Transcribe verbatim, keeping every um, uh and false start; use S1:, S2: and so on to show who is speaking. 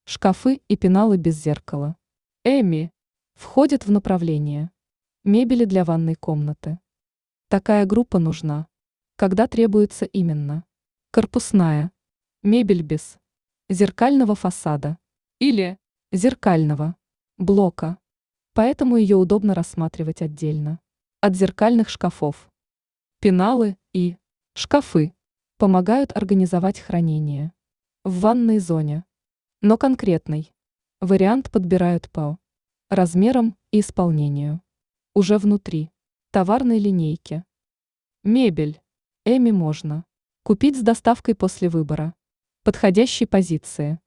S1: Шкафы и пеналы без зеркала. Эми входит в направление мебели для ванной комнаты. Такая группа нужна, когда требуется именно корпусная мебель без зеркального фасада или зеркального блока, поэтому ее удобно рассматривать отдельно от зеркальных шкафов. Пеналы и шкафы помогают организовать хранение в ванной зоне, но конкретный вариант подбирают по размерам и исполнению уже внутри товарной линейки. Мебель Эми можно купить с доставкой после выбора подходящей позиции.